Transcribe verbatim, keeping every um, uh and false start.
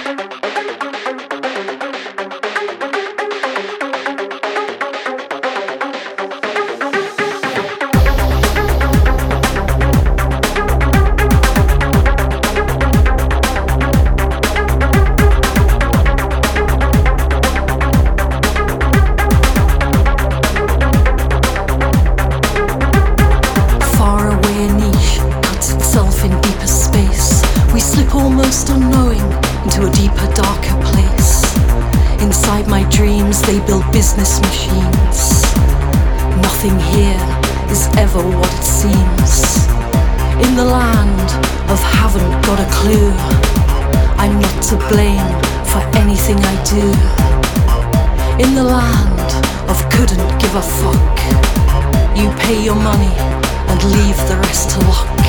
Almost unknowing into a deeper, darker place. Inside my dreams they build business machines. Nothing here is ever what it seems. In the land of haven't got a clue, I'm not to blame for anything I do. In the land of couldn't give a fuck, you pay your money and leave the rest to luck.